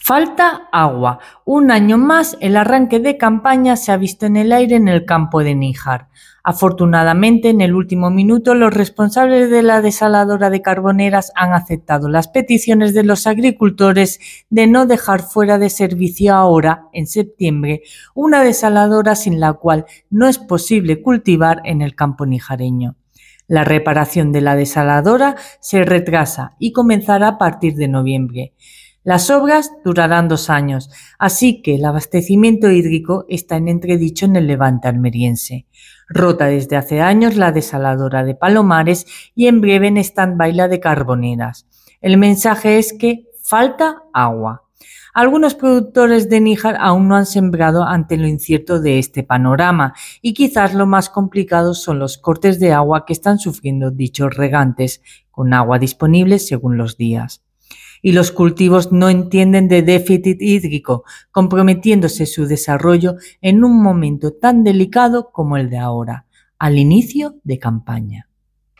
Falta agua. Un año más, el arranque de campaña se ha visto en el aire en el campo de Níjar. Afortunadamente, en el último minuto, los responsables de la desaladora de Carboneras han aceptado las peticiones de los agricultores de no dejar fuera de servicio ahora, en septiembre, una desaladora sin la cual no es posible cultivar en el campo nijareño. La reparación de la desaladora se retrasa y comenzará a partir de noviembre. Las obras durarán 2 años, así que el abastecimiento hídrico está en entredicho en el Levante almeriense. Rota desde hace años la desaladora de Palomares y en breve en stand-by la de Carboneras. El mensaje es que falta agua. Algunos productores de Níjar aún no han sembrado ante lo incierto de este panorama y quizás lo más complicado son los cortes de agua que están sufriendo dichos regantes, con agua disponible según los días. Y los cultivos no entienden de déficit hídrico, comprometiéndose su desarrollo en un momento tan delicado como el de ahora, al inicio de campaña.